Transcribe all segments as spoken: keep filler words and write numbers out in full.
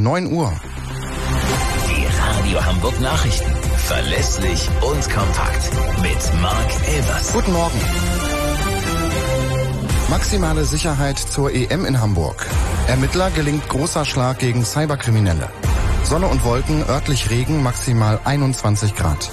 um neun Uhr. Die Radio Hamburg Nachrichten. Verlässlich und kompakt. Mit Marc Elvers. Guten Morgen. Maximale Sicherheit zur E M in Hamburg. Ermittler gelingt großer Schlag gegen Cyberkriminelle. Sonne und Wolken, örtlich Regen, maximal einundzwanzig Grad.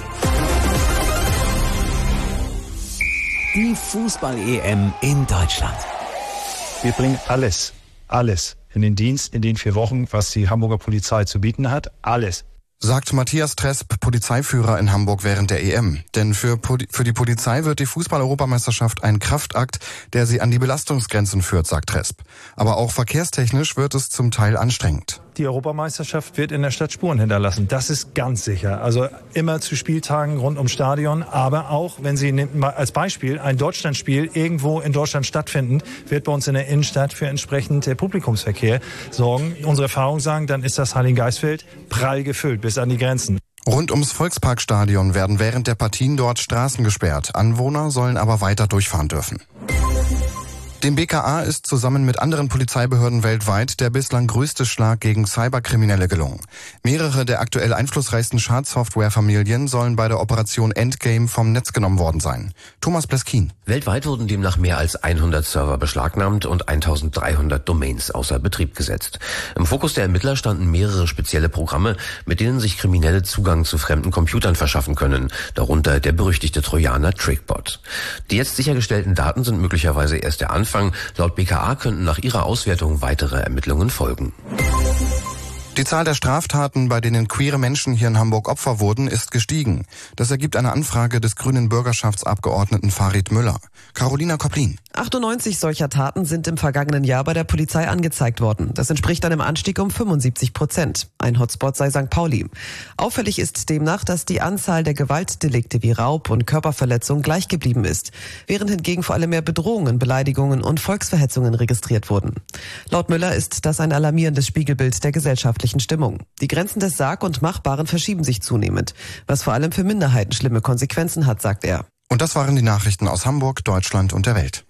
Die Fußball-E M in Deutschland. Wir bringen alles, alles in den Dienst in den vier Wochen, was die Hamburger Polizei zu bieten hat. Alles. Sagt Matthias Tresp, Polizeiführer in Hamburg während der E M. Denn für, für die Polizei wird die Fußball-Europameisterschaft ein Kraftakt, der sie an die Belastungsgrenzen führt, sagt Tresp. Aber auch verkehrstechnisch wird es zum Teil anstrengend. Die Europameisterschaft wird in der Stadt Spuren hinterlassen. Das ist ganz sicher. Also immer zu Spieltagen rund ums Stadion. Aber auch, wenn Sie mal als Beispiel ein Deutschlandspiel irgendwo in Deutschland stattfinden, wird bei uns in der Innenstadt für entsprechend Publikumsverkehr sorgen. Unsere Erfahrungen sagen, dann ist das Heiligengeistfeld prall gefüllt bis an die Grenzen. Rund ums Volksparkstadion werden während der Partien dort Straßen gesperrt. Anwohner sollen aber weiter durchfahren dürfen. Dem B K A ist zusammen mit anderen Polizeibehörden weltweit der bislang größte Schlag gegen Cyberkriminelle gelungen. Mehrere der aktuell einflussreichsten Schadsoftwarefamilien sollen bei der Operation Endgame vom Netz genommen worden sein. Thomas Pleskin. Weltweit wurden demnach mehr als hundert Server beschlagnahmt und eintausenddreihundert Domains außer Betrieb gesetzt. Im Fokus der Ermittler standen mehrere spezielle Programme, mit denen sich Kriminelle Zugang zu fremden Computern verschaffen können, darunter der berüchtigte Trojaner Trickbot. Die jetzt sichergestellten Daten sind möglicherweise erst der Anfang. Laut B K A könnten nach ihrer Auswertung weitere Ermittlungen folgen. Die Zahl der Straftaten, bei denen queere Menschen hier in Hamburg Opfer wurden, ist gestiegen. Das ergibt eine Anfrage des grünen Bürgerschaftsabgeordneten Farid Müller. Carolina Koplin. achtundneunzig solcher Taten sind im vergangenen Jahr bei der Polizei angezeigt worden. Das entspricht einem Anstieg um fünfundsiebzig Prozent. Ein Hotspot sei Sankt Pauli. Auffällig ist demnach, dass die Anzahl der Gewaltdelikte wie Raub und Körperverletzung gleich geblieben ist, während hingegen vor allem mehr Bedrohungen, Beleidigungen und Volksverhetzungen registriert wurden. Laut Müller ist das ein alarmierendes Spiegelbild der gesellschaftlichen Stimmung. Die Grenzen des Sag- und Machbaren verschieben sich zunehmend, was vor allem für Minderheiten schlimme Konsequenzen hat, sagt er. Und das waren die Nachrichten aus Hamburg, Deutschland und der Welt.